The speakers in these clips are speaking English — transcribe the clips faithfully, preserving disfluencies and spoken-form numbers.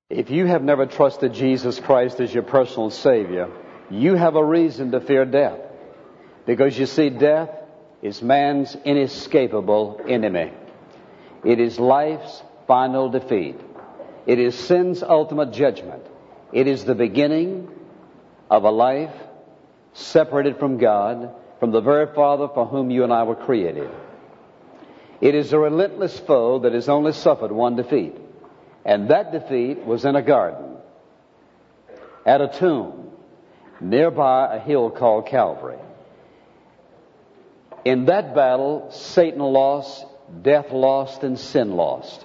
If you have never trusted Jesus Christ as your personal Savior, you have a reason to fear death. Because you see, death is man's inescapable enemy. It is life's final defeat. It is sin's ultimate judgment. It is the beginning of a life separated from God, from the very Father for whom you and I were created. It is a relentless foe that has only suffered one defeat. And that defeat was in a garden, at a tomb, nearby a hill called Calvary. In that battle, Satan lost, death lost, and sin lost.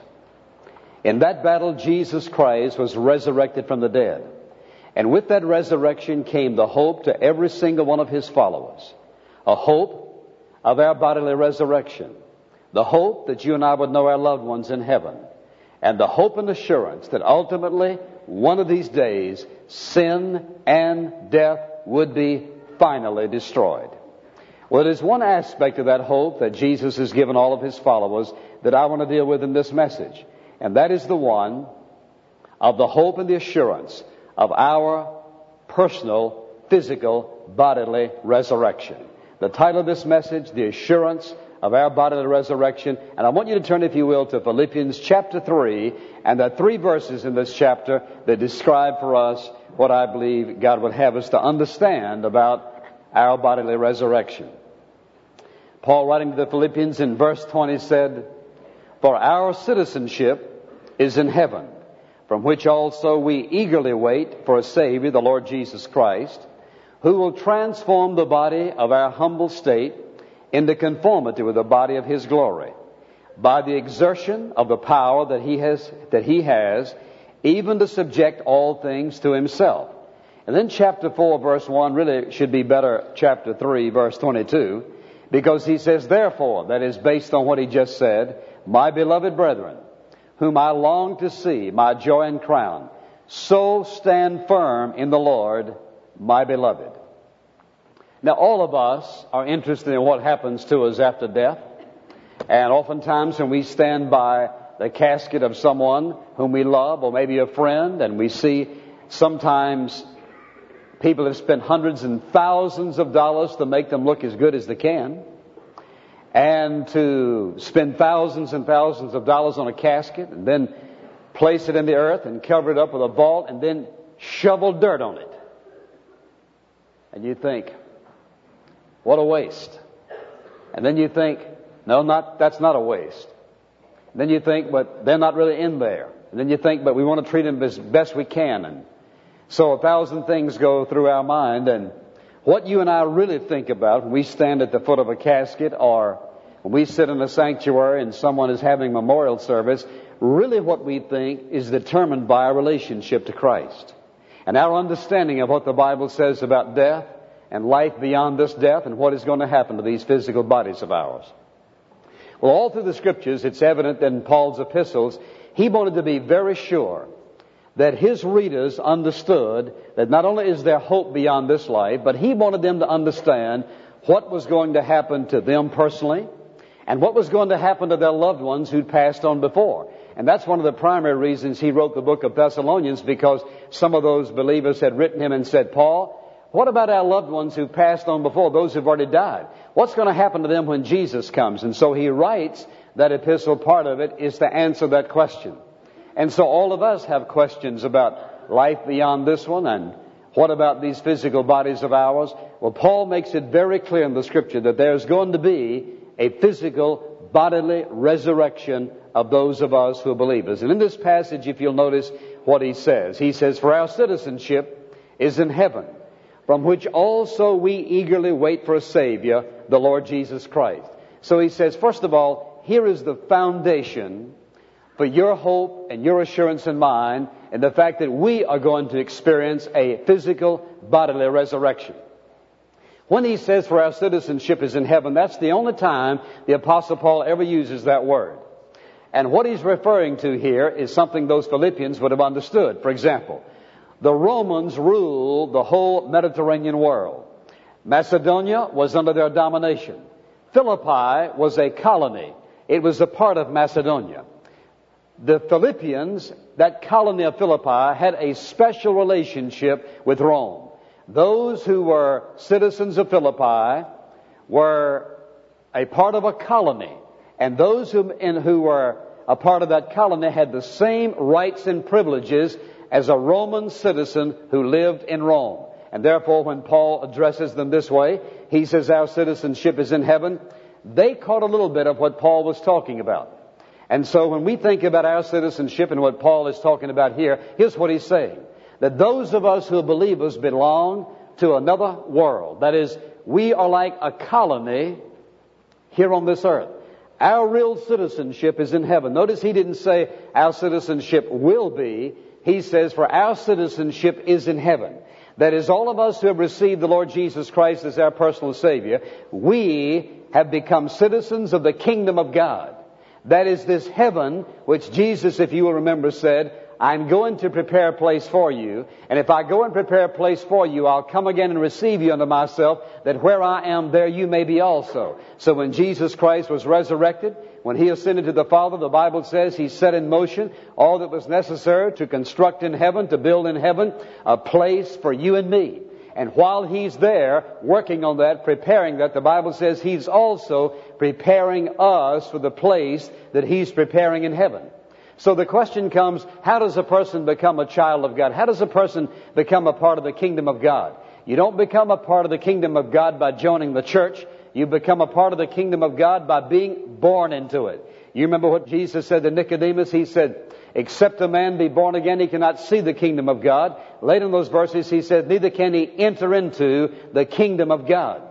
In that battle, Jesus Christ was resurrected from the dead. And with that resurrection came the hope to every single one of His followers. A hope of our bodily resurrection. The hope that you and I would know our loved ones in heaven. And the hope and assurance that ultimately, one of these days, sin and death would be finally destroyed. Well, there's one aspect of that hope that Jesus has given all of His followers that I want to deal with in this message. And that is the one of the hope and the assurance of our personal, physical, bodily resurrection. The title of this message, The Assurance of Our Bodily Resurrection. And I want you to turn, if you will, to Philippians chapter three, and there are three verses in this chapter that describe for us what I believe God would have us to understand about our bodily resurrection. Paul, writing to the Philippians in verse twenty, said, "For our citizenship is in heaven, from which also we eagerly wait for a Savior, the Lord Jesus Christ, who will transform the body of our humble state into conformity with the body of His glory, by the exertion of the power that He has, that He has, even to subject all things to Himself." And then chapter four, verse one, really should be better chapter three, verse twenty-two, because he says, "Therefore," that is based on what he just said, "my beloved brethren, whom I long to see, my joy and crown, so stand firm in the Lord, my beloved." Now, all of us are interested in what happens to us after death. And oftentimes when we stand by the casket of someone whom we love, or maybe a friend, and we see sometimes people have spent hundreds and thousands of dollars to make them look as good as they can, and to spend thousands and thousands of dollars on a casket, and then place it in the earth and cover it up with a vault, and then shovel dirt on it. And you think, what a waste. And then you think, no, not that's not a waste. And then you think, but they're not really in there. And then you think, but we want to treat them as best we can. And so a thousand things go through our mind. And what you and I really think about when we stand at the foot of a casket, or when we sit in a sanctuary and someone is having memorial service, really what we think is determined by our relationship to Christ. And our understanding of what the Bible says about death and life beyond this death, and what is going to happen to these physical bodies of ours. Well, all through the Scriptures, it's evident that in Paul's epistles, he wanted to be very sure that his readers understood that not only is there hope beyond this life, but he wanted them to understand what was going to happen to them personally, and what was going to happen to their loved ones who'd passed on before. And that's one of the primary reasons he wrote the book of Thessalonians, because some of those believers had written him and said, "Paul, what about our loved ones who passed on before, those who've already died? What's going to happen to them when Jesus comes?" And so he writes that epistle. Part of it is to answer that question. And so all of us have questions about life beyond this one, and what about these physical bodies of ours? Well, Paul makes it very clear in the Scripture that there's going to be a physical bodily resurrection of those of us who are believers. And in this passage, if you'll notice what he says, he says, "For our citizenship is in heaven, from which also we eagerly wait for a Savior, the Lord Jesus Christ." So he says, first of all, here is the foundation for your hope and your assurance and mine, and the fact that we are going to experience a physical bodily resurrection. When he says, "For our citizenship is in heaven," that's the only time the Apostle Paul ever uses that word. And what he's referring to here is something those Philippians would have understood. For example, the Romans ruled the whole Mediterranean world. Macedonia was under their domination. Philippi was a colony. It was a part of Macedonia. the Philippians, that colony of Philippi, had a special relationship with Rome. Those who were citizens of Philippi were a part of a colony, and those who, in, who were a part of that colony had the same rights and privileges as a Roman citizen who lived in Rome. And therefore, when Paul addresses them this way, he says our citizenship is in heaven. They caught a little bit of what Paul was talking about. And so when we think about our citizenship and what Paul is talking about here, here's what he's saying. That those of us who are believers belong to another world. That is, we are like a colony here on this earth. Our real citizenship is in heaven. Notice he didn't say our citizenship will be. He says for our citizenship is in heaven. That is, all of us who have received the Lord Jesus Christ as our personal Savior, we have become citizens of the kingdom of God. That is this heaven which Jesus, if you will remember, said, I'm going to prepare a place for you, and if I go and prepare a place for you, I'll come again and receive you unto myself, that where I am, there you may be also. So when Jesus Christ was resurrected, when He ascended to the Father, the Bible says He set in motion all that was necessary to construct in heaven, to build in heaven a place for you and me. And while He's there working on that, preparing that, the Bible says He's also preparing us for the place that He's preparing in heaven. So the question comes, how does a person become a child of God? How does a person become a part of the kingdom of God? You don't become a part of the kingdom of God by joining the church. You become a part of the kingdom of God by being born into it. You remember what Jesus said to Nicodemus? He said, except a man be born again, he cannot see the kingdom of God. Later in those verses, he said, neither can he enter into the kingdom of God.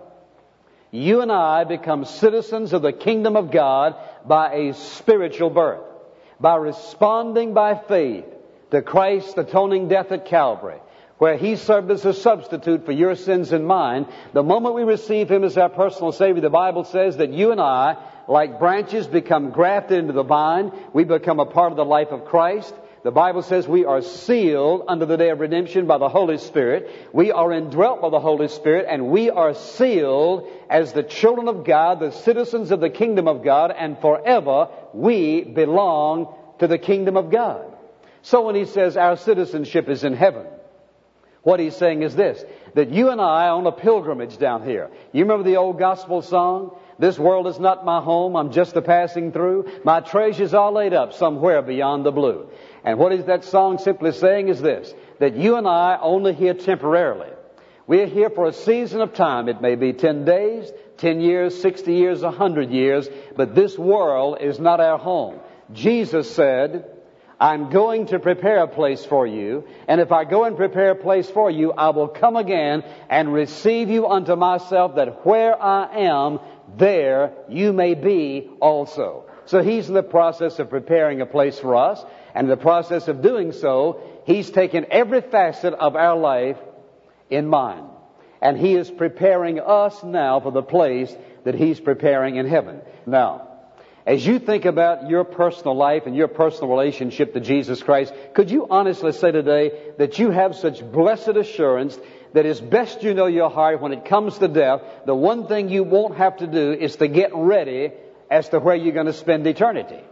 You and I become citizens of the kingdom of God by a spiritual birth, by responding by faith to Christ's atoning death at Calvary, where He served as a substitute for your sins and mine. The moment we receive Him as our personal Savior, the Bible says that you and I, like branches, become grafted into the vine. We become a part of the life of Christ. The Bible says we are sealed unto the day of redemption by the Holy Spirit. We are indwelt by the Holy Spirit, and we are sealed as the children of God, the citizens of the kingdom of God, and forever we belong to the kingdom of God. So when he says our citizenship is in heaven, what he's saying is this, that you and I are on a pilgrimage down here. You remember the old gospel song? This world is not my home, I'm just a passing through. My treasures are laid up somewhere beyond the blue. And what is that song simply saying is this, that you and I are only here temporarily. We are here for a season of time. It may be ten days, ten years, sixty years, a hundred years, but this world is not our home. Jesus said, I'm going to prepare a place for you, and if I go and prepare a place for you, I will come again and receive you unto myself, that where I am, there you may be also. So He's in the process of preparing a place for us, and in the process of doing so, He's taken every facet of our life in mind. And He is preparing us now for the place that He's preparing in heaven. Now, as you think about your personal life and your personal relationship to Jesus Christ, could you honestly say today that you have such blessed assurance that as best you know your heart, when it comes to death, the one thing you won't have to do is to get ready as to where you're going to spend eternity?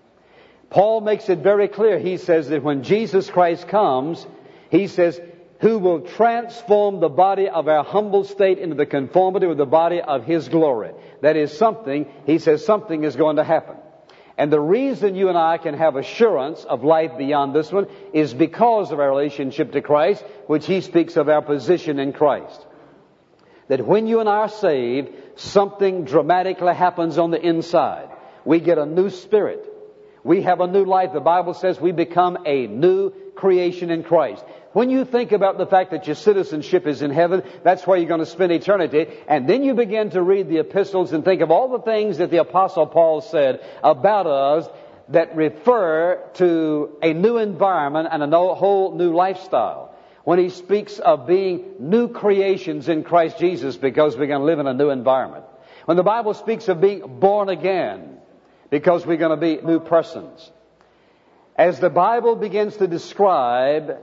Paul makes it very clear. He says that when Jesus Christ comes, he says, who will transform the body of our humble state into the conformity of the body of His glory. That is something, he says, something is going to happen. And the reason you and I can have assurance of life beyond this one is because of our relationship to Christ, which he speaks of our position in Christ. That when you and I are saved, something dramatically happens on the inside. We get a new spirit. We have a new life. The Bible says we become a new creation in Christ. When you think about the fact that your citizenship is in heaven, that's where you're going to spend eternity, and then you begin to read the epistles and think of all the things that the Apostle Paul said about us that refer to a new environment and a whole new lifestyle. When he speaks of being new creations in Christ Jesus because we're going to live in a new environment. When the Bible speaks of being born again because we're going to be new persons. As the Bible begins to describe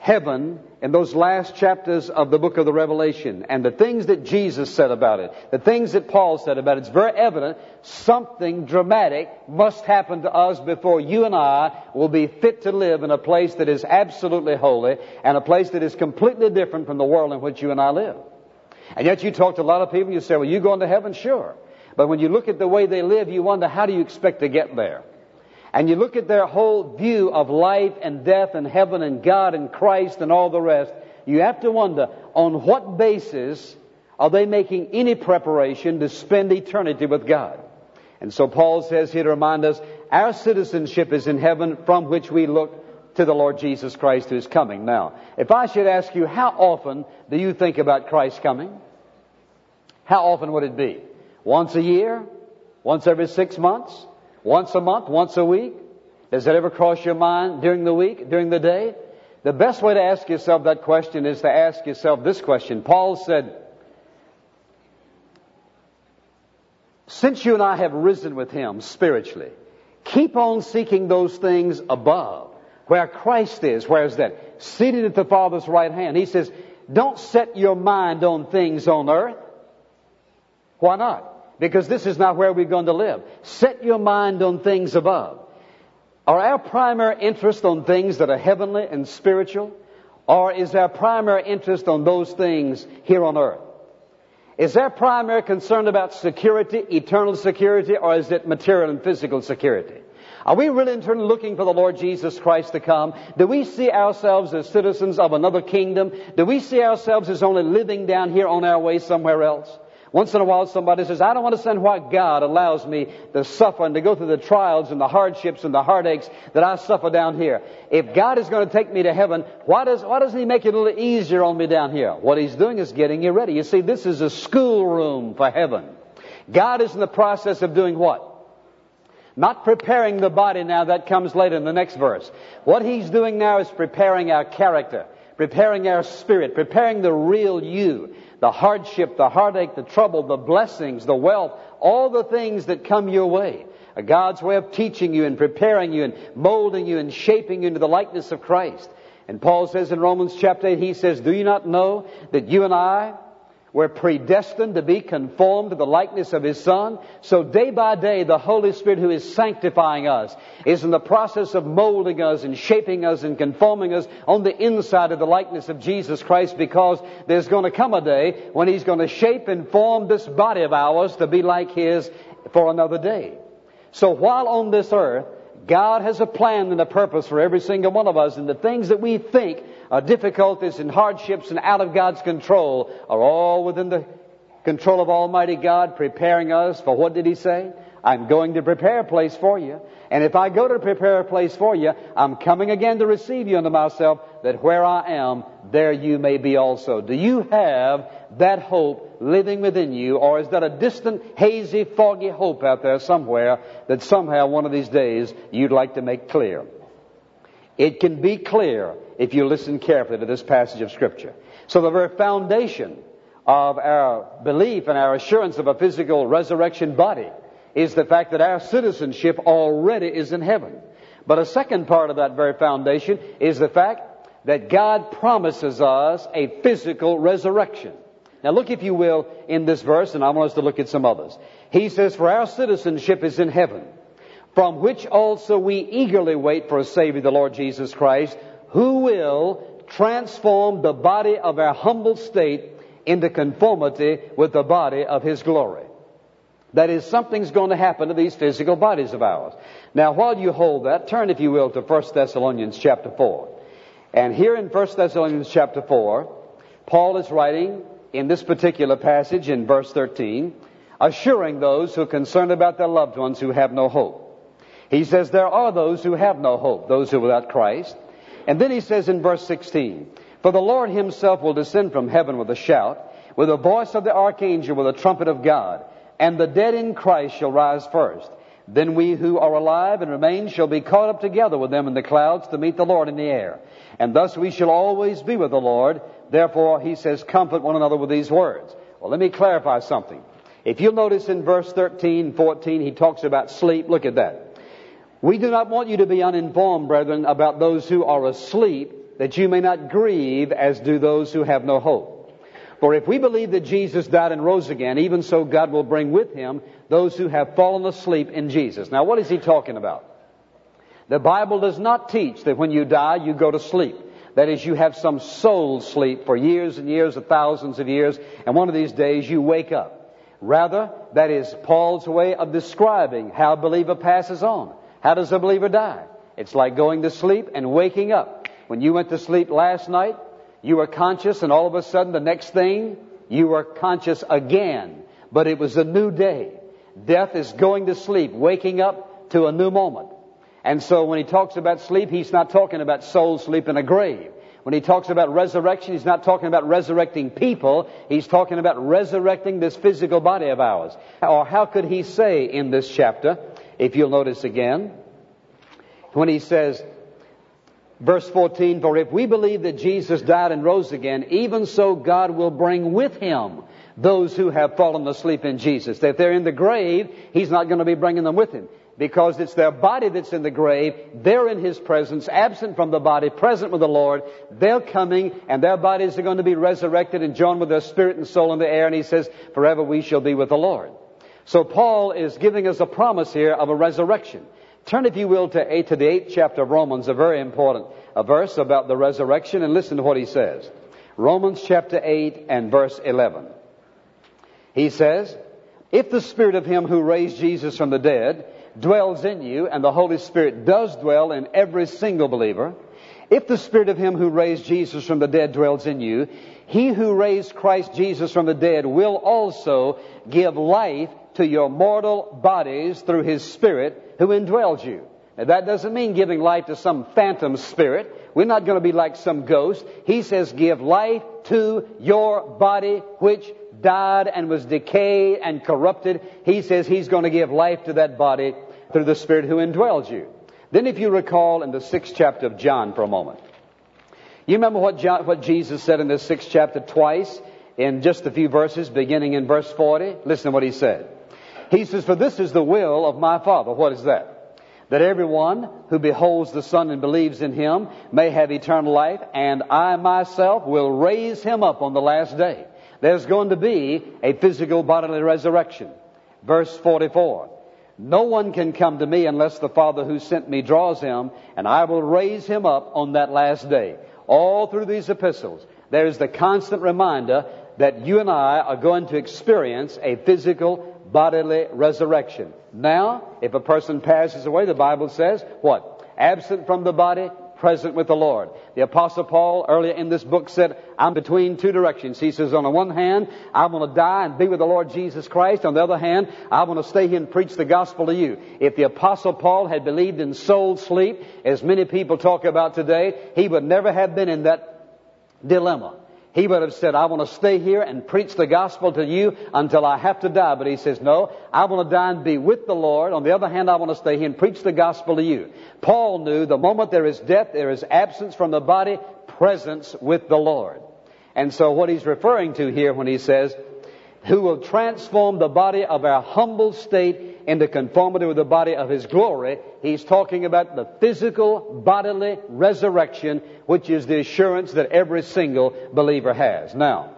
heaven in those last chapters of the book of the Revelation, and the things that Jesus said about it, the things that Paul said about it, it's very evident something dramatic must happen to us before you and I will be fit to live in a place that is absolutely holy and a place that is completely different from the world in which you and I live. And yet you talk to a lot of people, you say, well, you going to heaven? Sure. But when you look at the way they live, you wonder, how do you expect to get there? And you look at their whole view of life and death and heaven and God and Christ and all the rest, you have to wonder, on what basis are they making any preparation to spend eternity with God? And so Paul says here to remind us, our citizenship is in heaven, from which we look to the Lord Jesus Christ who is coming. Now, if I should ask you, how often do you think about Christ coming? How often would it be? Once a year? Once every six months? Once a month? Once a week? Does that ever cross your mind during the week, during the day? The best way to ask yourself that question is to ask yourself this question. Paul said, since you and I have risen with Him spiritually, keep on seeking those things above, where Christ is. Where is that? Seated at the Father's right hand. He says, don't set your mind on things on earth. Why not? Because this is not where we're going to live. Set your mind on things above. Are our primary interest on things that are heavenly and spiritual? Or is our primary interest on those things here on earth? Is our primary concern about security, eternal security, or is it material and physical security? Are we really in turn looking for the Lord Jesus Christ to come? Do we see ourselves as citizens of another kingdom? Do we see ourselves as only living down here on our way somewhere else? Once in a while somebody says, I don't understand why God allows me to suffer and to go through the trials and the hardships and the heartaches that I suffer down here. If God is going to take me to heaven, why does why doesn't He make it a little easier on me down here? What He's doing is getting you ready. You see, this is a schoolroom for heaven. God is in the process of doing what? Not preparing the body now. That comes later in the next verse. What He's doing now is preparing our character, preparing our spirit, preparing the real you. The hardship, the heartache, the trouble, the blessings, the wealth, all the things that come your way. God's way of teaching you and preparing you and molding you and shaping you into the likeness of Christ. And Paul says in Romans chapter eight, he says, do you not know that you and I were predestined to be conformed to the likeness of His Son? So day by day, the Holy Spirit who is sanctifying us is in the process of molding us and shaping us and conforming us on the inside of the likeness of Jesus Christ, because there's going to come a day when He's going to shape and form this body of ours to be like His for another day. So while on this earth, God has a plan and a purpose for every single one of us, and the things that we think are difficulties and hardships and out of God's control are all within the control of Almighty God, preparing us for, what did He say? I'm going to prepare a place for you. And if I go to prepare a place for you, I'm coming again to receive you unto myself, that where I am, there you may be also. Do you have that hope living within you, or is that a distant, hazy, foggy hope out there somewhere that somehow one of these days you'd like to make clear? It can be clear if you listen carefully to this passage of Scripture. So the very foundation of our belief and our assurance of a physical resurrection body is the fact that our citizenship already is in heaven. But a second part of that very foundation is the fact that God promises us a physical resurrection. Now look, if you will, in this verse, and I want us to look at some others. He says, for our citizenship is in heaven, from which also we eagerly wait for a Savior, the Lord Jesus Christ, who will transform the body of our humble state into conformity with the body of His glory. That is, something's going to happen to these physical bodies of ours. Now, while you hold that, turn, if you will, to First Thessalonians chapter four. And here in First Thessalonians chapter four, Paul is writing in this particular passage in verse thirteen, assuring those who are concerned about their loved ones who have no hope. He says there are those who have no hope, those who are without Christ. And then he says in verse sixteen, for the Lord Himself will descend from heaven with a shout, with the voice of the archangel, with the trumpet of God, and the dead in Christ shall rise first. Then we who are alive and remain shall be caught up together with them in the clouds to meet the Lord in the air. And thus we shall always be with the Lord. Therefore, he says, comfort one another with these words. Well, let me clarify something. If you'll notice in verse thirteen, fourteen, he talks about sleep. Look at that. We do not want you to be uninformed, brethren, about those who are asleep, that you may not grieve as do those who have no hope. For if we believe that Jesus died and rose again, even so God will bring with him those who have fallen asleep in Jesus. Now, what is he talking about? The Bible does not teach that when you die, you go to sleep. That is, you have some soul sleep for years and years or thousands of years, and one of these days you wake up. Rather, that is Paul's way of describing how a believer passes on. How does a believer die? It's like going to sleep and waking up. When you went to sleep last night, you were conscious, and all of a sudden the next thing, you were conscious again. But it was a new day. Death is going to sleep, waking up to a new moment. And so when he talks about sleep, he's not talking about soul sleep in a grave. When he talks about resurrection, he's not talking about resurrecting people. He's talking about resurrecting this physical body of ours. Or how could he say in this chapter, if you'll notice again, when he says, verse fourteen, for if we believe that Jesus died and rose again, even so God will bring with him those who have fallen asleep in Jesus. That if they're in the grave, he's not going to be bringing them with him. Because it's their body that's in the grave. They're in his presence, absent from the body, present with the Lord. They're coming, and their bodies are going to be resurrected and joined with their spirit and soul in the air. And he says, forever we shall be with the Lord. So Paul is giving us a promise here of a resurrection. Turn, if you will, to, eight, to the eighth chapter of Romans, a very important a verse about the resurrection, and listen to what he says. Romans chapter eight and verse eleven. He says, if the Spirit of him who raised Jesus from the dead dwells in you, and the Holy Spirit does dwell in every single believer, if the Spirit of him who raised Jesus from the dead dwells in you, he who raised Christ Jesus from the dead will also give life to your mortal bodies through his Spirit who indwells you. Now, that doesn't mean giving life to some phantom spirit. We're not going to be like some ghost. He says, give life to your body which died and was decayed and corrupted. He says he's going to give life to that body through the Spirit who indwells you. Then if you recall in the sixth chapter of John for a moment, you remember what, John, what Jesus said in the sixth chapter twice in just a few verses, beginning in verse forty? Listen to what he said. He says, for this is the will of my Father. What is that? That everyone who beholds the Son and believes in him may have eternal life, and I myself will raise him up on the last day. There's going to be a physical bodily resurrection. Verse forty-four. No one can come to me unless the Father who sent me draws him, and I will raise him up on that last day. All through these epistles, there's the constant reminder that you and I are going to experience a physical bodily resurrection. Now, if a person passes away, the Bible says, what? Absent from the body, present with the Lord. The Apostle Paul, earlier in this book, said, I'm between two directions. He says, on the one hand, I want to die and be with the Lord Jesus Christ. On the other hand, I want to stay here and preach the gospel to you. If the Apostle Paul had believed in soul sleep, as many people talk about today, he would never have been in that dilemma. He would have said, I want to stay here and preach the gospel to you until I have to die. But he says, no, I want to die and be with the Lord. On the other hand, I want to stay here and preach the gospel to you. Paul knew the moment there is death, there is absence from the body, presence with the Lord. And so what he's referring to here when he says, who will transform the body of our humble state into conformity with the body of his glory, he's talking about the physical bodily resurrection, which is the assurance that every single believer has. Now,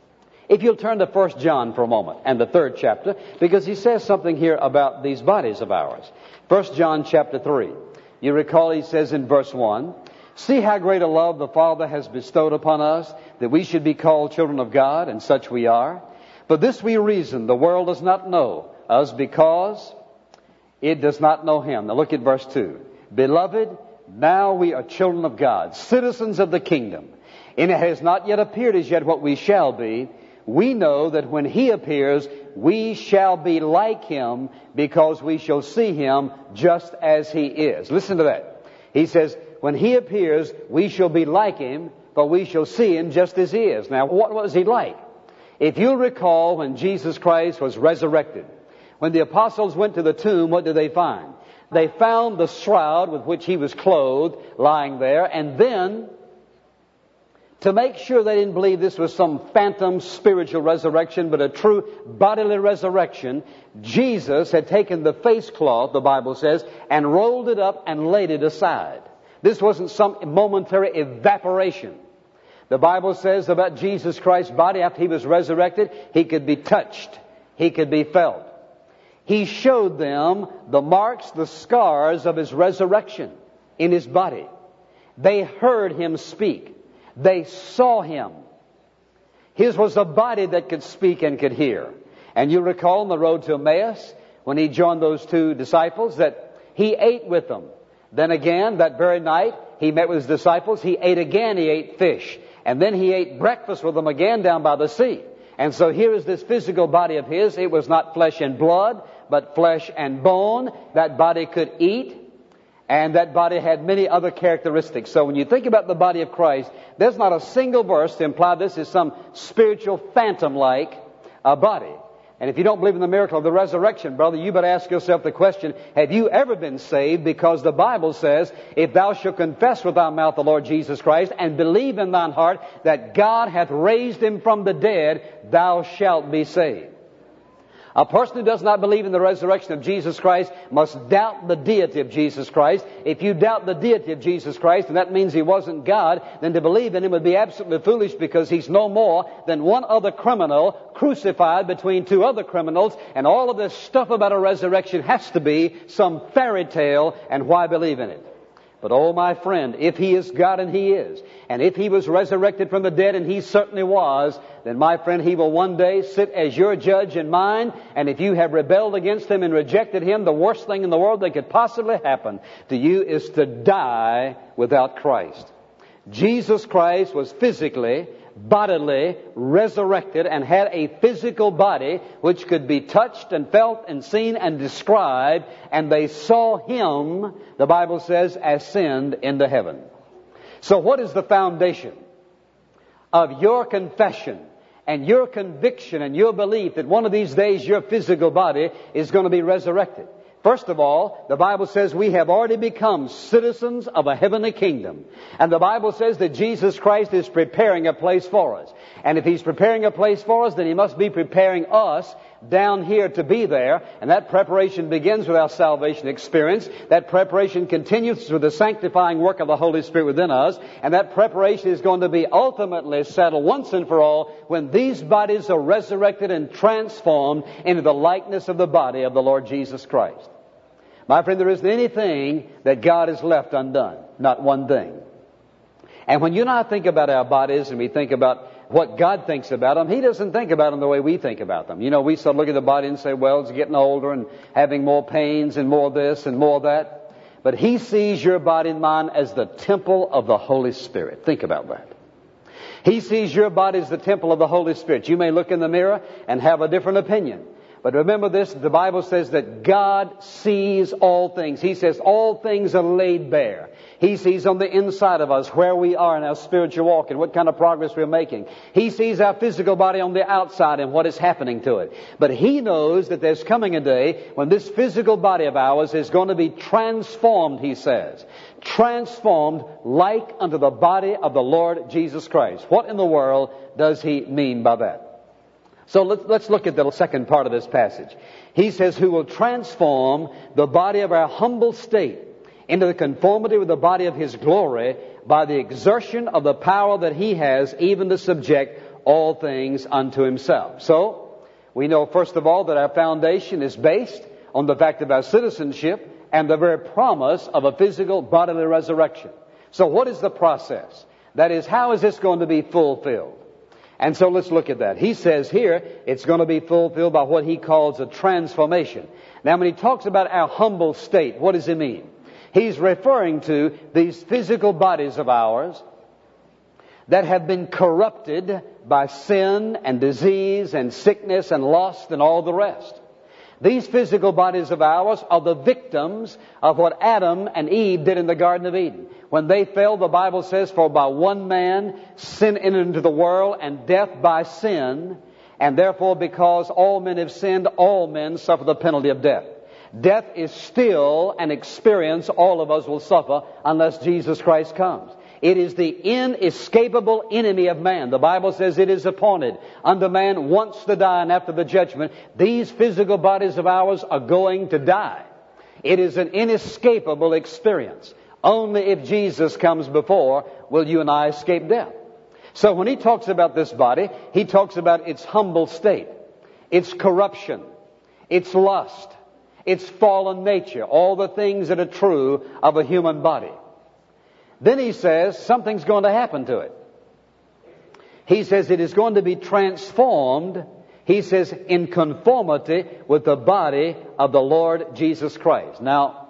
if you'll turn to First John for a moment, and the third chapter, because he says something here about these bodies of ours. First John chapter three. You recall he says in verse one, see how great a love the Father has bestowed upon us, that we should be called children of God, and such we are. For this we reason, the world does not know us because it does not know him. Now look at verse two. Beloved, now we are children of God, citizens of the kingdom, and it has not yet appeared as yet what we shall be. We know that when he appears, we shall be like him, because we shall see him just as he is. Listen to that. He says, when he appears, we shall be like him, but we shall see him just as he is. Now, what was he like? If you'll recall, when Jesus Christ was resurrected, when the apostles went to the tomb, what did they find? They found the shroud with which he was clothed lying there, and then, to make sure they didn't believe this was some phantom spiritual resurrection, but a true bodily resurrection, Jesus had taken the face cloth, the Bible says, and rolled it up and laid it aside. This wasn't some momentary evaporation. The Bible says about Jesus Christ's body after He was resurrected, He could be touched. He could be felt. He showed them the marks, the scars of His resurrection in His body. They heard Him speak. They saw Him. His was a body that could speak and could hear. And you recall on the road to Emmaus, when He joined those two disciples, that He ate with them. Then again, that very night, He met with His disciples. He ate again. He ate fish. And then He ate breakfast with them again down by the sea. And so here is this physical body of His. It was not flesh and blood, but flesh and bone. That body could eat. And that body had many other characteristics. So when you think about the body of Christ, there's not a single verse to imply this is some spiritual phantom-like uh, body. And if you don't believe in the miracle of the resurrection, brother, you better ask yourself the question, have you ever been saved? Because the Bible says, if thou shalt confess with thy mouth the Lord Jesus Christ and believe in thine heart that God hath raised Him from the dead, thou shalt be saved. A person who does not believe in the resurrection of Jesus Christ must doubt the deity of Jesus Christ. If you doubt the deity of Jesus Christ, and that means He wasn't God, then to believe in Him would be absolutely foolish, because He's no more than one other criminal crucified between two other criminals, and all of this stuff about a resurrection has to be some fairy tale, and why believe in it? But oh, my friend, if He is God, and He is, and if He was resurrected from the dead, and He certainly was, then my friend, He will one day sit as your judge and mine, and if you have rebelled against Him and rejected Him, the worst thing in the world that could possibly happen to you is to die without Christ. Jesus Christ was physically, bodily resurrected and had a physical body which could be touched and felt and seen and described, and they saw Him, the Bible says, ascend into heaven. So what is the foundation of your confession and your conviction and your belief that one of these days your physical body is going to be resurrected? First of all, the Bible says we have already become citizens of a heavenly kingdom. And the Bible says that Jesus Christ is preparing a place for us. And if He's preparing a place for us, then He must be preparing us down here to be there. And that preparation begins with our salvation experience. That preparation continues with the sanctifying work of the Holy Spirit within us. And that preparation is going to be ultimately settled once and for all when these bodies are resurrected and transformed into the likeness of the body of the Lord Jesus Christ. My friend, there isn't anything that God has left undone. Not one thing. And when you and I think about our bodies and we think about what God thinks about them, He doesn't think about them the way we think about them. You know, we sort of look at the body and say, well, it's getting older and having more pains and more this and more that. But He sees your body and mind as the temple of the Holy Spirit. Think about that. He sees your body as the temple of the Holy Spirit. You may look in the mirror and have a different opinion. But remember this, the Bible says that God sees all things. He says all things are laid bare. He sees on the inside of us where we are in our spiritual walk and what kind of progress we're making. He sees our physical body on the outside and what is happening to it. But He knows that there's coming a day when this physical body of ours is going to be transformed, He says. Transformed like unto the body of the Lord Jesus Christ. What in the world does He mean by that? So let's, let's look at the second part of this passage. He says, who will transform the body of our humble state into the conformity with the body of His glory by the exertion of the power that He has even to subject all things unto Himself. So, we know first of all that our foundation is based on the fact of our citizenship and the very promise of a physical bodily resurrection. So what is the process? That is, how is this going to be fulfilled? And so let's look at that. He says here it's going to be fulfilled by what he calls a transformation. Now when he talks about our humble state, what does he mean? He's referring to these physical bodies of ours that have been corrupted by sin and disease and sickness and lust and all the rest. These physical bodies of ours are the victims of what Adam and Eve did in the Garden of Eden. When they fell, the Bible says, for by one man sin entered into the world, and death by sin, and therefore because all men have sinned, all men suffer the penalty of death. Death is still an experience all of us will suffer unless Jesus Christ comes. It is the inescapable enemy of man. The Bible says it is appointed unto man once to die, and after the judgment, these physical bodies of ours are going to die. It is an inescapable experience. Only if Jesus comes before will you and I escape death. So when he talks about this body, he talks about its humble state, its corruption, its lust, its fallen nature, all the things that are true of a human body. Then he says something's going to happen to it. He says it is going to be transformed, he says, in conformity with the body of the Lord Jesus Christ. Now,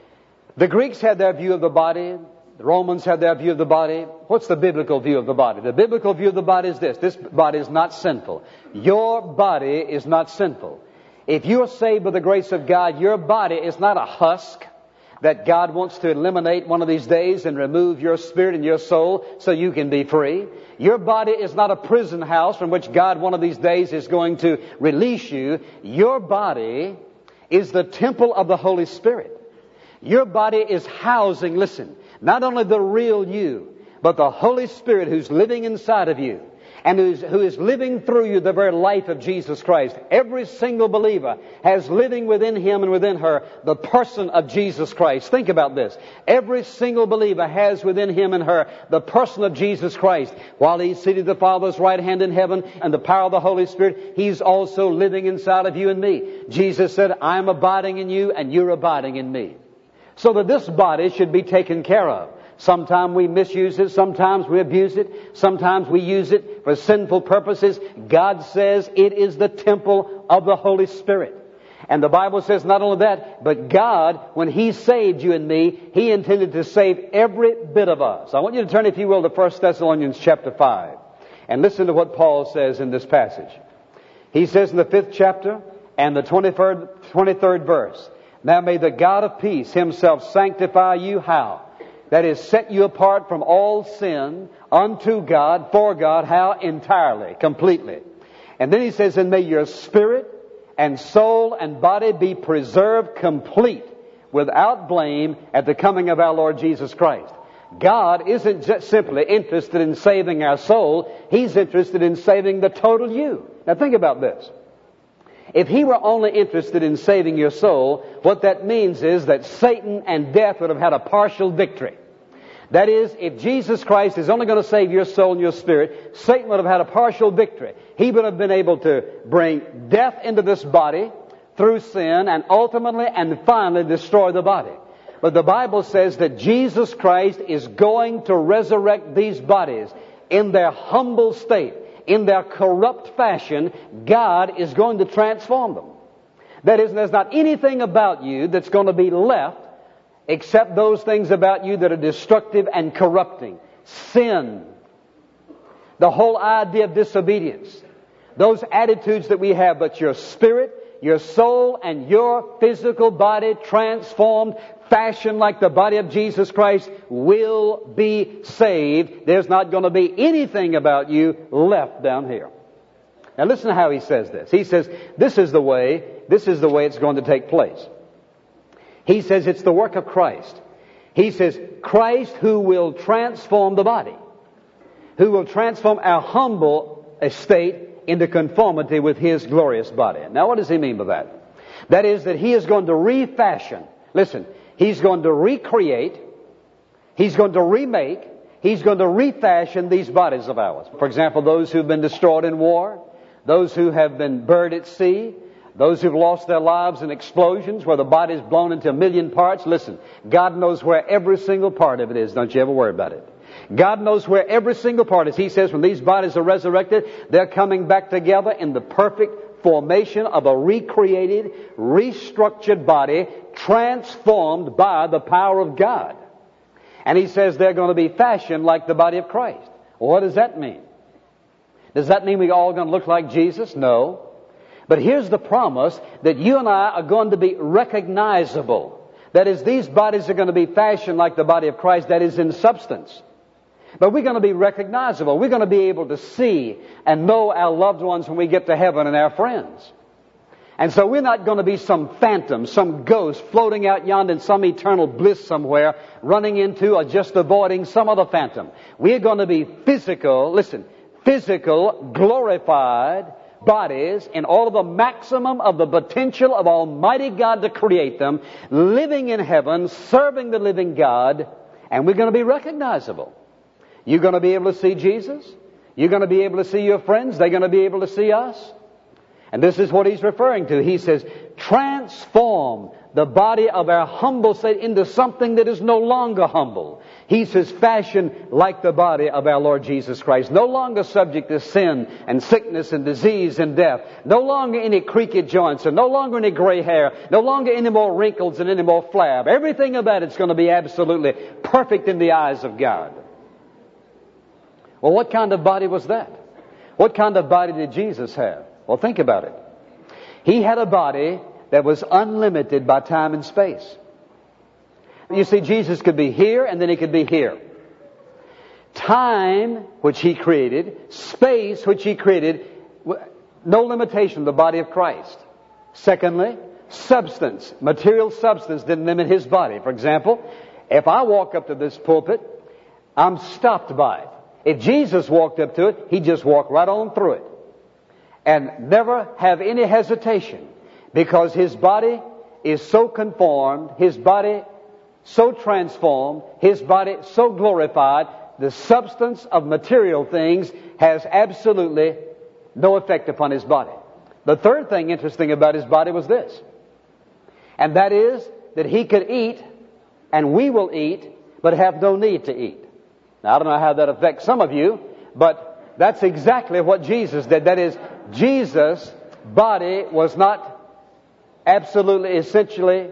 the Greeks had their view of the body. The Romans had their view of the body. What's the biblical view of the body? The biblical view of the body is this. This body is not sinful. Your body is not sinful. If you are saved by the grace of God, your body is not a husk that God wants to eliminate one of these days and remove your spirit and your soul so you can be free. Your body is not a prison house from which God one of these days is going to release you. Your body is the temple of the Holy Spirit. Your body is housing, listen, not only the real you, but the Holy Spirit who's living inside of you and who's, who is living through you the very life of Jesus Christ. Every single believer has living within him and within her the person of Jesus Christ. Think about this. Every single believer has within him and her the person of Jesus Christ. While he's seated at the Father's right hand in heaven and the power of the Holy Spirit, he's also living inside of you and me. Jesus said, I'm abiding in you and you're abiding in me. So that this body should be taken care of. Sometimes we misuse it, sometimes we abuse it, sometimes we use it for sinful purposes. God says it is the temple of the Holy Spirit. And the Bible says not only that, but God, when He saved you and me, He intended to save every bit of us. I want you to turn, if you will, to First Thessalonians chapter five. And listen to what Paul says in this passage. He says in the fifth chapter and the twenty-third, twenty-third verse, now may the God of peace Himself sanctify you how? That is, set you apart from all sin unto God, for God, how? Entirely, completely. And then he says, and may your spirit and soul and body be preserved complete, without blame, at the coming of our Lord Jesus Christ. God isn't just simply interested in saving our soul. He's interested in saving the total you. Now think about this. If He were only interested in saving your soul, what that means is that Satan and death would have had a partial victory. That is, if Jesus Christ is only going to save your soul and your spirit, Satan would have had a partial victory. He would have been able to bring death into this body through sin and ultimately and finally destroy the body. But the Bible says that Jesus Christ is going to resurrect these bodies in their humble state. In their corrupt fashion, God is going to transform them. That is, there's not anything about you that's going to be left except those things about you that are destructive and corrupting. Sin. The whole idea of disobedience. Those attitudes that we have, but your spirit, your soul, and your physical body transformed, fashioned like the body of Jesus Christ, will be saved. There's not going to be anything about you left down here. Now listen to how he says this. He says, this is the way, this is the way it's going to take place. He says it's the work of Christ. He says, Christ who will transform the body, who will transform our humble estate into conformity with His glorious body. Now what does he mean by that? That is that He is going to refashion. Listen, He's going to recreate, He's going to remake, He's going to refashion these bodies of ours. For example, those who've been destroyed in war, those who have been buried at sea, those who've lost their lives in explosions where the body's blown into a million parts. Listen, God knows where every single part of it is. Don't you ever worry about it. God knows where every single part is. He says when these bodies are resurrected, they're coming back together in the perfect formation of a recreated, restructured body, transformed by the power of God. And He says they're going to be fashioned like the body of Christ. Well, what does that mean? Does that mean we're all going to look like Jesus? No. But here's the promise that you and I are going to be recognizable. That is, these bodies are going to be fashioned like the body of Christ, that is in substance. But we're going to be recognizable. We're going to be able to see and know our loved ones when we get to heaven and our friends. And so we're not going to be some phantom, some ghost floating out yonder in some eternal bliss somewhere, running into or just avoiding some other phantom. We're going to be physical, listen, physical, glorified bodies in all of the maximum of the potential of Almighty God to create them, living in heaven, serving the living God And we're going to be recognizable. You're going to be able to see Jesus. You're going to be able to see your friends. They're going to be able to see us. And this is what he's referring to. He says, transform the body of our humble state into something that is no longer humble. He says, fashion like the body of our Lord Jesus Christ. No longer subject to sin and sickness and disease and death. No longer any creaky joints and no longer any gray hair. No longer any more wrinkles and any more flab. Everything about it's going to be absolutely perfect in the eyes of God. Well, what kind of body was that? What kind of body did Jesus have? Well, think about it. He had a body that was unlimited by time and space. You see, Jesus could be here and then he could be here. Time, which he created, space, which he created, no limitation of the body of Christ. Secondly, substance, material substance didn't limit his body. For example, if I walk up to this pulpit, I'm stopped by it. If Jesus walked up to it, he'd just walk right on through it. And never have any hesitation, because his body is so conformed, his body so transformed, his body so glorified, the substance of material things has absolutely no effect upon his body. The third thing interesting about his body was this, and that is that he could eat, and we will eat, but have no need to eat. Now, I don't know how that affects some of you, but that's exactly what Jesus did. That is, Jesus' body was not absolutely, essentially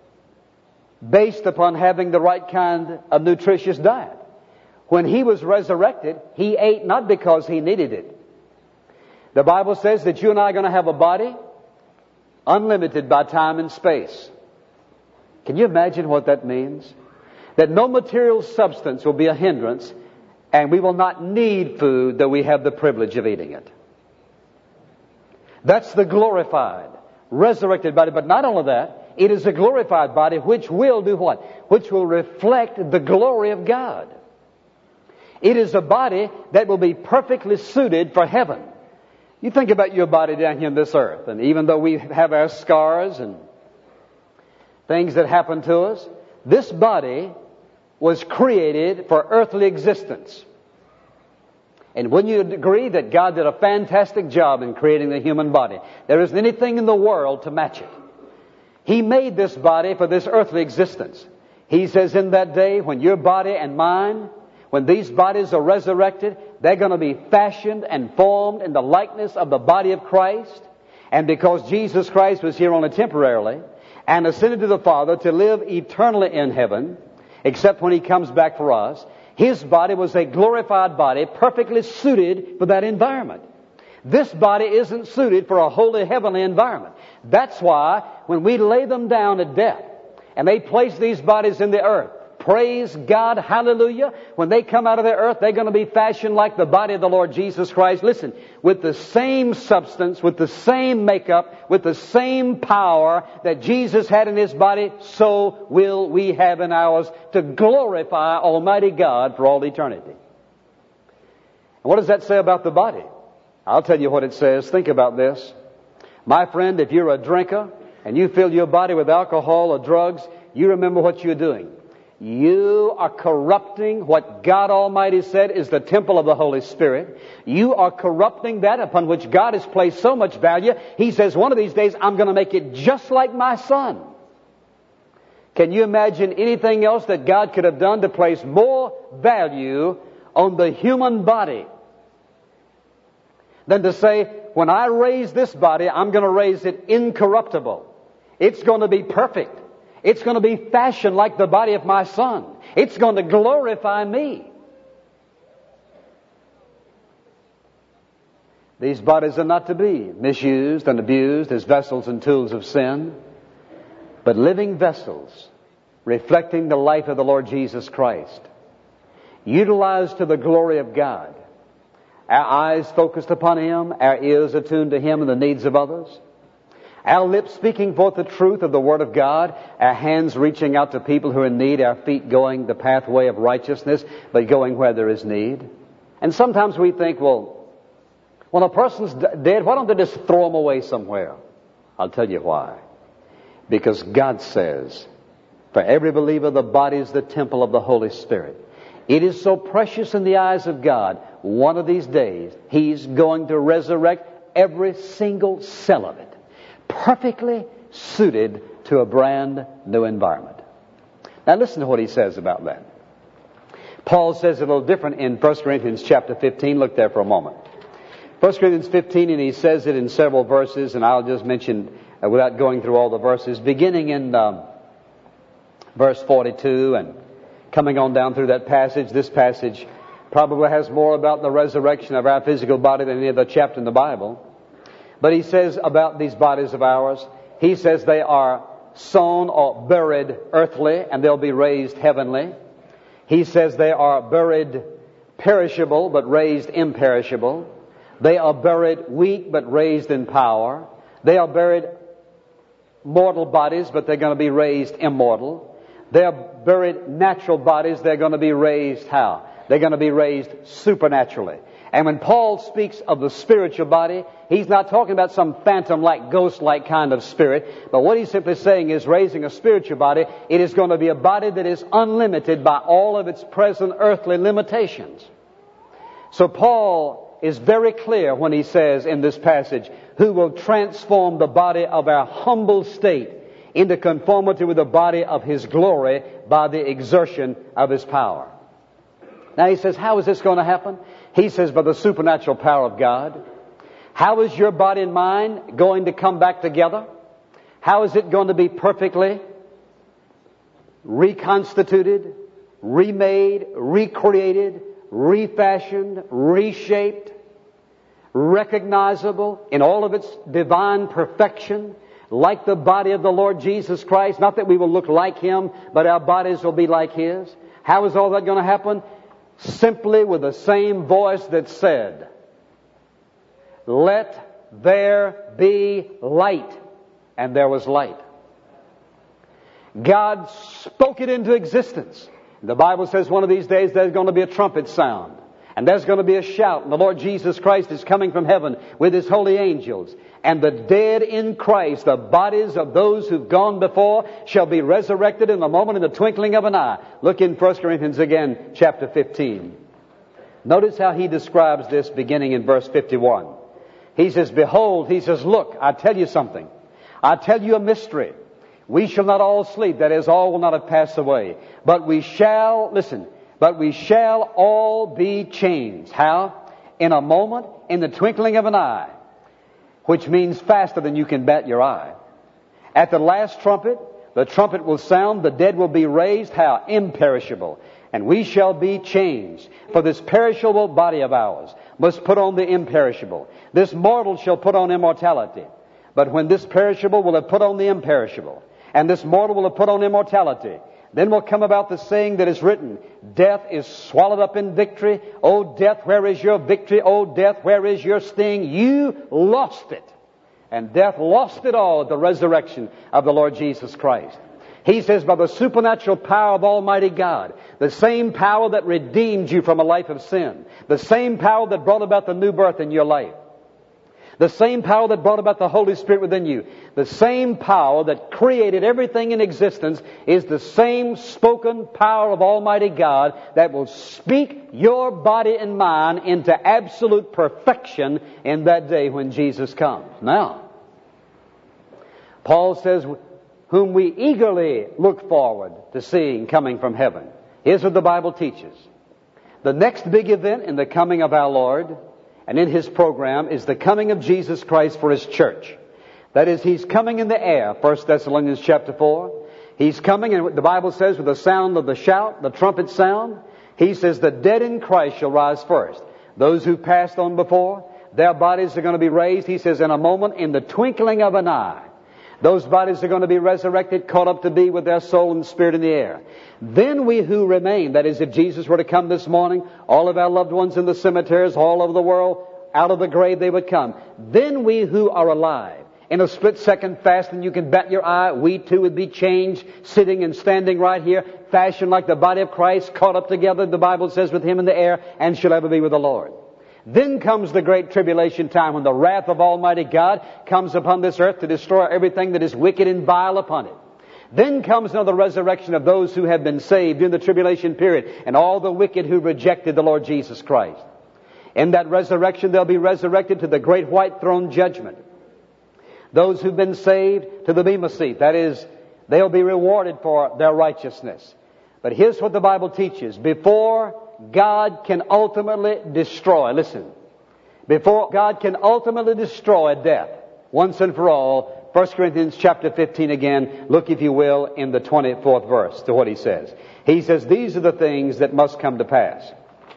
based upon having the right kind of nutritious diet. When he was resurrected, he ate not because he needed it. The Bible says that you and I are going to have a body unlimited by time and space. Can you imagine what that means? That no material substance will be a hindrance, and we will not need food, though we have the privilege of eating it. That's the glorified, resurrected body. But not only that, it is a glorified body which will do what? Which will reflect the glory of God. It is a body that will be perfectly suited for heaven. You think about your body down here on this earth, and even though we have our scars and things that happen to us, this body was created for earthly existence. And wouldn't you agree that God did a fantastic job in creating the human body? There isn't anything in the world to match it. He made this body for this earthly existence. He says in that day when your body and mine, when these bodies are resurrected, they're going to be fashioned and formed in the likeness of the body of Christ. And because Jesus Christ was here only temporarily and ascended to the Father to live eternally in heaven, except when he comes back for us, his body was a glorified body, perfectly suited for that environment. This body isn't suited for a holy heavenly environment. That's why when we lay them down at death, and they place these bodies in the earth, praise God, hallelujah, when they come out of the earth, they're going to be fashioned like the body of the Lord Jesus Christ. Listen, with the same substance, with the same makeup, with the same power that Jesus had in his body, so will we have in ours to glorify Almighty God for all eternity. And what does that say about the body? I'll tell you what it says. Think about this. My friend, if you're a drinker and you fill your body with alcohol or drugs, you remember what you're doing. You are corrupting what God Almighty said is the temple of the Holy Spirit. You are corrupting that upon which God has placed so much value. He says, one of these days, I'm going to make it just like my Son. Can you imagine anything else that God could have done to place more value on the human body than to say, when I raise this body, I'm going to raise it incorruptible. It's going to be perfect. It's going to be fashioned like the body of my Son. It's going to glorify me. These bodies are not to be misused and abused as vessels and tools of sin, but living vessels reflecting the life of the Lord Jesus Christ, utilized to the glory of God. Our eyes focused upon Him, our ears attuned to Him and the needs of others. Our lips speaking forth the truth of the Word of God, our hands reaching out to people who are in need, our feet going the pathway of righteousness, but going where there is need. And sometimes we think, well, when a person's dead, why don't they just throw them away somewhere? I'll tell you why. Because God says, For every believer, the body is the temple of the Holy Spirit. It is so precious in the eyes of God. One of these days, He's going to resurrect every single cell of it, perfectly suited to a brand new environment. Now listen to what he says about that. Paul says it a little different in First Corinthians chapter fifteen. Look there for a moment. First Corinthians fifteen, and he says it in several verses, and I'll just mention, uh, without going through all the verses, beginning in um, verse forty-two and coming on down through that passage. This passage probably has more about the resurrection of our physical body than any other chapter in the Bible. But he says about these bodies of ours, he says they are sown or buried earthly, and they'll be raised heavenly. He says they are buried perishable, but raised imperishable. They are buried weak, but raised in power. They are buried mortal bodies, but they're going to be raised immortal. They are buried natural bodies. They're going to be raised how? They're going to be raised supernaturally. And when Paul speaks of the spiritual body, he's not talking about some phantom-like, ghost-like kind of spirit. But what he's simply saying is raising a spiritual body, it is going to be a body that is unlimited by all of its present earthly limitations. So Paul is very clear when he says in this passage, who will transform the body of our humble state into conformity with the body of His glory by the exertion of His power. Now he says, how is this going to happen? He says, by the supernatural power of God. How is your body and mind going to come back together? How is it going to be perfectly reconstituted, remade, recreated, refashioned, reshaped, recognizable in all of its divine perfection, like the body of the Lord Jesus Christ? Not that we will look like Him, but our bodies will be like His. How is all that going to happen? Simply with the same voice that said, let there be light. And there was light. God spoke it into existence. The Bible says one of these days there's going to be a trumpet sound. And there's going to be a shout. And the Lord Jesus Christ is coming from heaven with His holy angels. And the dead in Christ, the bodies of those who've gone before, shall be resurrected in the moment, in the twinkling of an eye. Look in First Corinthians again, chapter fifteen. Notice how he describes this beginning in verse fifty-one. He says, behold, he says, look, I tell you something. I tell you a mystery. We shall not all sleep, that is, all will not have passed away. But we shall, listen, but we shall all be changed. How? In a moment, in the twinkling of an eye. Which means faster than you can bat your eye. At the last trumpet, the trumpet will sound, the dead will be raised. How? Imperishable. And we shall be changed. For this perishable body of ours must put on the imperishable. This mortal shall put on immortality. But when this perishable will have put on the imperishable, and this mortal will have put on immortality, then will come about the saying that is written, death is swallowed up in victory. O death, where is your victory? O death, where is your sting? You lost it. And death lost it all at the resurrection of the Lord Jesus Christ. He says, by the supernatural power of Almighty God, the same power that redeemed you from a life of sin, the same power that brought about the new birth in your life, the same power that brought about the Holy Spirit within you, the same power that created everything in existence is the same spoken power of Almighty God that will speak your body and mind into absolute perfection in that day when Jesus comes. Now, Paul says, whom we eagerly look forward to seeing coming from heaven. Here's what the Bible teaches. The next big event in the coming of our Lord and in His program is the coming of Jesus Christ for His church. That is, He's coming in the air, First Thessalonians chapter four. He's coming, and the Bible says, with the sound of the shout, the trumpet sound. He says, the dead in Christ shall rise first. Those who passed on before, their bodies are going to be raised. He says, in a moment, in the twinkling of an eye. Those bodies are going to be resurrected, caught up to be with their soul and spirit in the air. Then we who remain, that is, if Jesus were to come this morning, all of our loved ones in the cemeteries all over the world, out of the grave they would come. Then we who are alive, in a split second fast, and you can bat your eye, we too would be changed, sitting and standing right here, fashioned like the body of Christ, caught up together, the Bible says, with Him in the air, and shall ever be with the Lord. Then comes the great tribulation time when the wrath of Almighty God comes upon this earth to destroy everything that is wicked and vile upon it. Then comes another resurrection of those who have been saved in the tribulation period and all the wicked who rejected the Lord Jesus Christ. In that resurrection, they'll be resurrected to the great white throne judgment. Those who've been saved to the Bema seat. That is, they'll be rewarded for their righteousness. But here's what the Bible teaches. Before God can ultimately destroy, listen, before God can ultimately destroy death, once and for all, First Corinthians chapter fifteen again, look if you will in the twenty-fourth verse to what he says. He says, these are the things that must come to pass.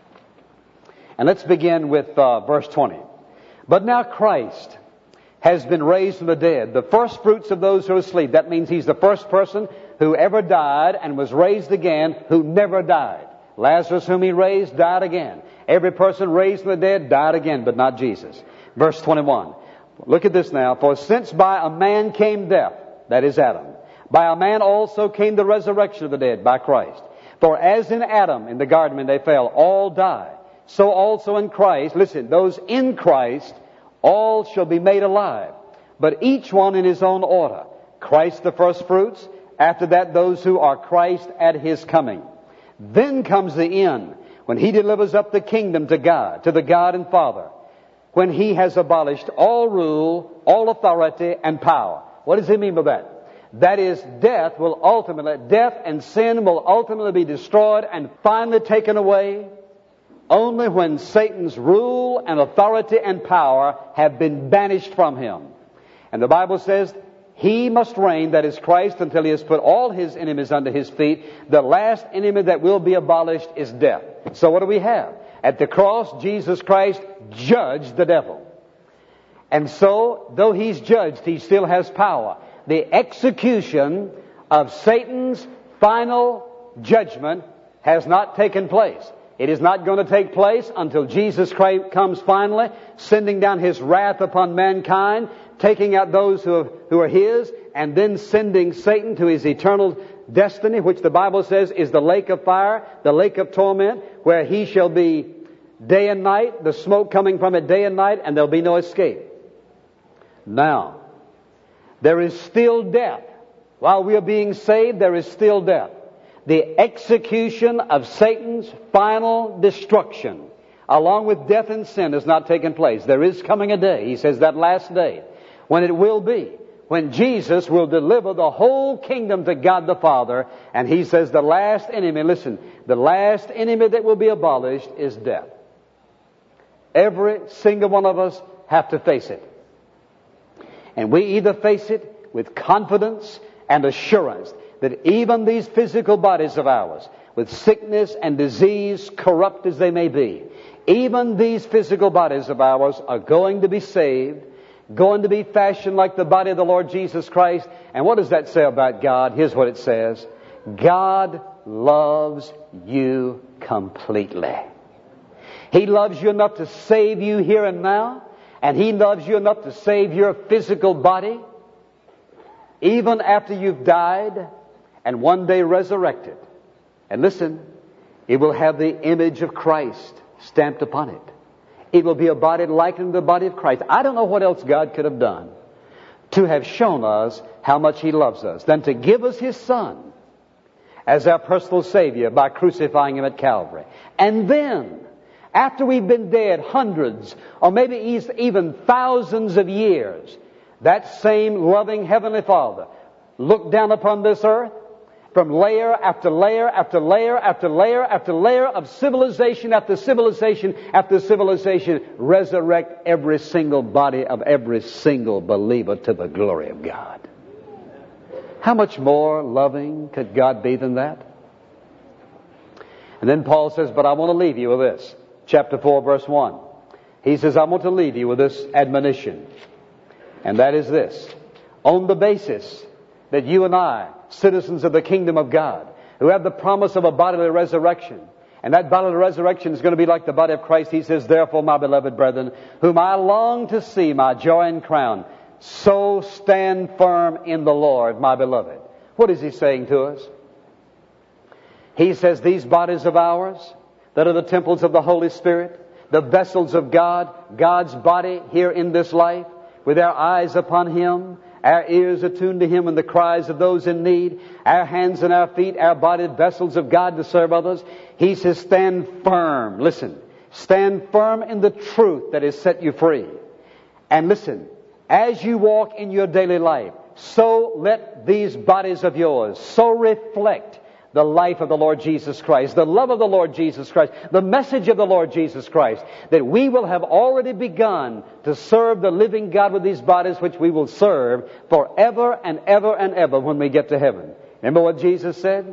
And let's begin with uh, verse twenty. But now Christ has been raised from the dead, the first fruits of those who are asleep. That means He's the first person who ever died and was raised again who never died. Lazarus, whom He raised, died again. Every person raised from the dead died again, but not Jesus. Verse twenty-one. Look at this now. For since by a man came death, that is Adam, by a man also came the resurrection of the dead, by Christ. For as in Adam, in the garden when they fell, all die, so also in Christ, listen, those in Christ, all shall be made alive, but each one in his own order. Christ the first fruits, after that those who are Christ at His coming. Then comes the end, when He delivers up the kingdom to God, to the God and Father, when He has abolished all rule, all authority, and power. What does He mean by that? That is, death will ultimately, death and sin will ultimately be destroyed and finally taken away only when Satan's rule and authority and power have been banished from him. And the Bible says, He must reign, that is Christ, until He has put all His enemies under His feet. The last enemy that will be abolished is death. So what do we have? At the cross, Jesus Christ judged the devil. And so, though He's judged, He still has power. The execution of Satan's final judgment has not taken place. It is not going to take place until Jesus Christ comes finally, sending down His wrath upon mankind, taking out those who, have, who are His, and then sending Satan to his eternal destiny, which the Bible says is the lake of fire, the lake of torment, where he shall be day and night, the smoke coming from it day and night, and there'll be no escape. Now, there is still death. While we are being saved, there is still death. The execution of Satan's final destruction, along with death and sin, has not taken place. There is coming a day, he says, that last day, when it will be, when Jesus will deliver the whole kingdom to God the Father, and He says the last enemy, listen, the last enemy that will be abolished is death. Every single one of us have to face it. And we either face it with confidence and assurance that even these physical bodies of ours, with sickness and disease, corrupt as they may be, even these physical bodies of ours are going to be saved, going to be fashioned like the body of the Lord Jesus Christ. And what does that say about God? Here's what it says. God loves you completely. He loves you enough to save you here and now, and He loves you enough to save your physical body, even after you've died and one day resurrected. And listen, it will have the image of Christ stamped upon it. It will be a body likened to the body of Christ. I don't know what else God could have done to have shown us how much He loves us than to give us His Son as our personal Savior by crucifying Him at Calvary. And then, after we've been dead hundreds or maybe even thousands of years, that same loving Heavenly Father looked down upon this earth from layer after layer after layer after layer after layer of civilization after civilization after civilization, resurrect every single body of every single believer to the glory of God. How much more loving could God be than that? And then Paul says, but I want to leave you with this. Chapter four, verse one. He says, I want to leave you with this admonition. And that is this. On the basis that you and I, citizens of the kingdom of God, who have the promise of a bodily resurrection, and that bodily resurrection is going to be like the body of Christ, he says, therefore, my beloved brethren, whom I long to see, my joy and crown, so stand firm in the Lord, my beloved. What is he saying to us? He says these bodies of ours that are the temples of the Holy Spirit, the vessels of God, God's body here in this life, with our eyes upon Him our ears attuned to Him and the cries of those in need, our hands and our feet, our body vessels of God to serve others. He says, stand firm. Listen, stand firm in the truth that has set you free. And listen, as you walk in your daily life, so let these bodies of yours so reflect the life of the Lord Jesus Christ, the love of the Lord Jesus Christ, the message of the Lord Jesus Christ, that we will have already begun to serve the living God with these bodies, which we will serve forever and ever and ever when we get to heaven. Remember what Jesus said?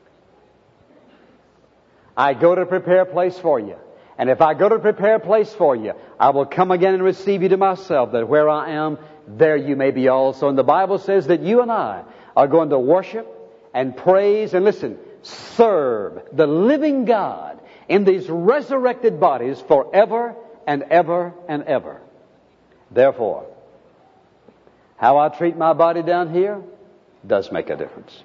I go to prepare a place for you. And if I go to prepare a place for you, I will come again and receive you to myself, that where I am, there you may be also. And the Bible says that you and I are going to worship and praise and, listen, serve the living God in these resurrected bodies forever and ever and ever. Therefore, how I treat my body down here does make a difference.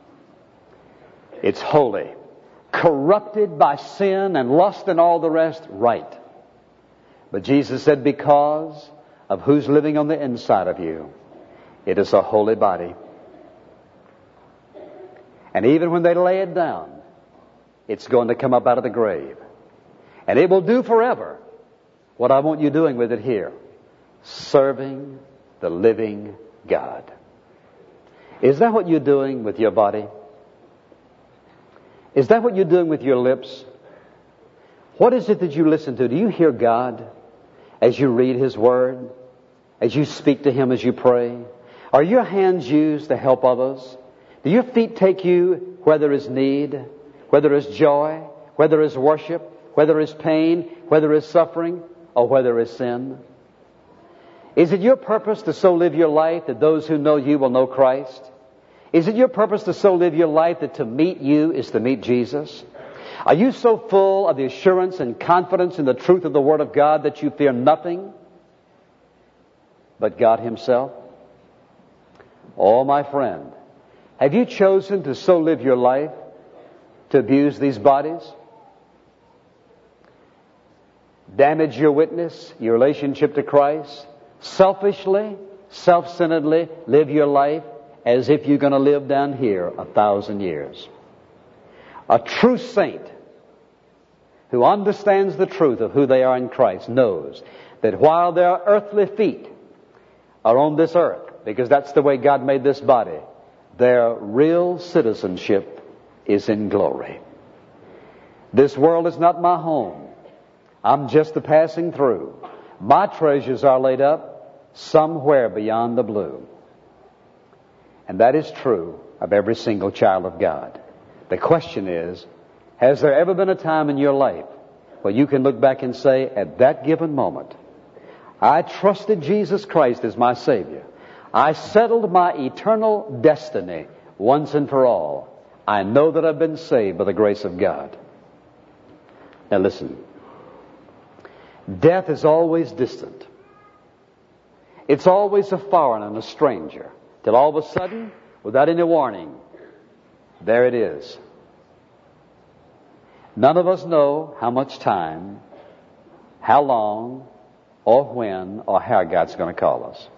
It's holy, corrupted by sin and lust and all the rest, right. But Jesus said, because of who's living on the inside of you, it is a holy body. And even when they lay it down, it's going to come up out of the grave. And it will do forever what I want you doing with it here. Serving the living God. Is that what you're doing with your body? Is that what you're doing with your lips? What is it that you listen to? Do you hear God as you read His Word? As you speak to Him, as you pray? Are your hands used to help others? Do your feet take you where there is need, where there is joy, where there is worship, where there is pain, where there is suffering, or where there is sin? Is it your purpose to so live your life that those who know you will know Christ? Is it your purpose to so live your life that to meet you is to meet Jesus? Are you so full of the assurance and confidence in the truth of the Word of God that you fear nothing but God Himself? Oh, my friend, have you chosen to so live your life to abuse these bodies? Damage your witness, your relationship to Christ? Selfishly, self-centeredly live your life as if you're going to live down here a thousand years. A true saint who understands the truth of who they are in Christ knows that while their earthly feet are on this earth, because that's the way God made this body, their real citizenship is in glory. This world is not my home. I'm just a passing through. My treasures are laid up somewhere beyond the blue. And that is true of every single child of God. The question is, has there ever been a time in your life where you can look back and say, at that given moment, I trusted Jesus Christ as my Savior. I settled my eternal destiny once and for all. I know that I've been saved by the grace of God. Now listen. Death is always distant. It's always a foreigner and a stranger. Till all of a sudden, without any warning, there it is. None of us know how much time, how long, or when, or how God's going to call us.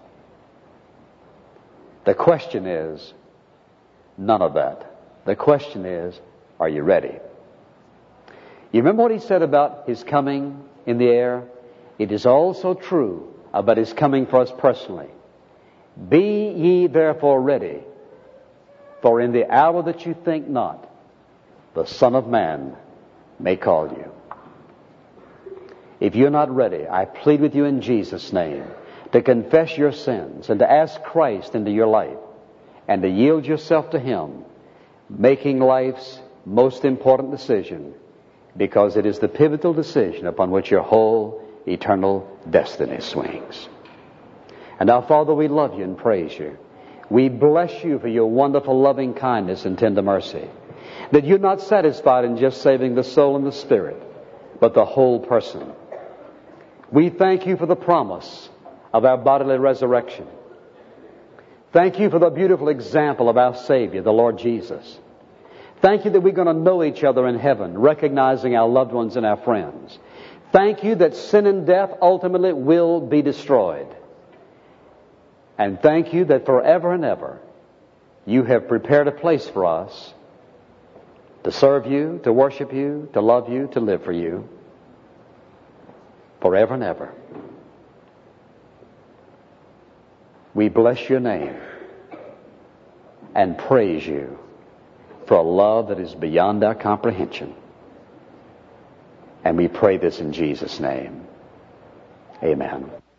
The question is, none of that. The question is, are you ready? You remember what He said about His coming in the air? It is also true about His coming for us personally. Be ye therefore ready, for in the hour that you think not, the Son of Man may call you. If you're not ready, I plead with you in Jesus' name to confess your sins and to ask Christ into your life and to yield yourself to Him, making life's most important decision, because it is the pivotal decision upon which your whole eternal destiny swings. And now, Father, we love you and praise you. We bless you for your wonderful loving kindness and tender mercy, that you're not satisfied in just saving the soul and the spirit, but the whole person. We thank you for the promise of our bodily resurrection. Thank you for the beautiful example of our Savior, the Lord Jesus. Thank you that we're going to know each other in heaven, recognizing our loved ones and our friends. Thank you that sin and death ultimately will be destroyed. And thank you that forever and ever you have prepared a place for us to serve you, to worship you, to love you, to live for you forever and ever. We bless your name and praise you for a love that is beyond our comprehension. And we pray this in Jesus' name. Amen.